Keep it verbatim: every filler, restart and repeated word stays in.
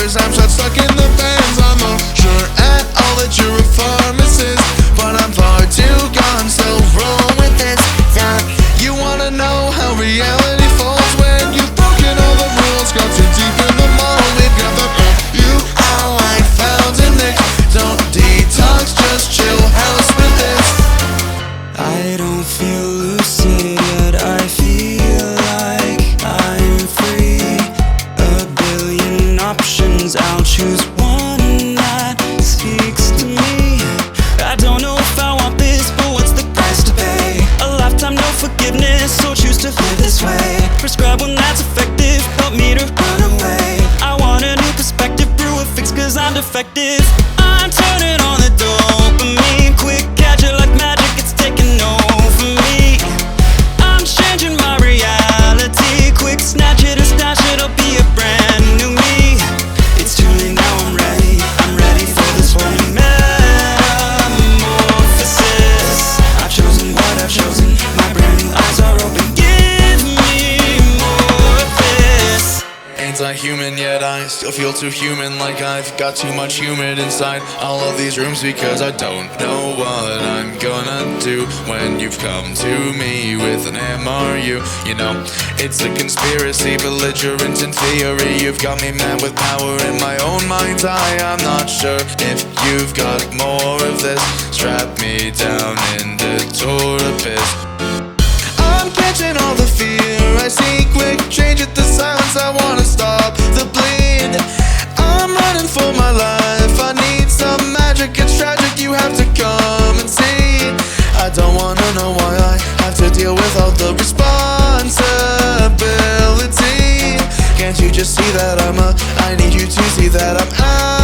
cause I'm shot stuck in the fence. I'm not sure at all that you're a pharmacist, but I'm far too gone, so wrong with this talk. You wanna know how reality falls when you've broken all the rules, got too deep in the mold. We've got the uh, you are like fountain Nick. Don't detox, just chill house with this. I don't feel lucid, yet I feel like I'm free. A billion options, I'll choose one that speaks to me. I don't know if I want this, but what's the price to pay? A lifetime, no forgiveness, so choose to live this way. Prescribe one that's effective, help me to run away. I want a new perspective, brew a fix cause I'm defective. I'm turning on the dopamine, quick catch it like magic, it's taking over me. I'm changing my reality, quick snatch it and stash it, I'll be a brand new me. It's too late now, I'm ready, I'm ready for this one metamorphosis. I've chosen what I've chosen, my brand new eyes are open. Give me more of this. Anti-human, yet I still feel too human, like I've got too much humid inside all of these rooms, because I don't know what I'm gonna do when you've come to me with an M R U. You know, it's a conspiracy, belligerent in theory. You've got me mad with power in my own mind's eye. I'm not sure if you've got more of this. Strap me down in the tour abyss. I'm catching all the fear I see, quick change at the silence, I wanna stop the bleed. I'm running for my life, I need some magic, it's tragic, you have to come and see. I don't wanna know why I have to deal with all the responsibility. Can't you just see that I'm a, I need you to see that I'm out.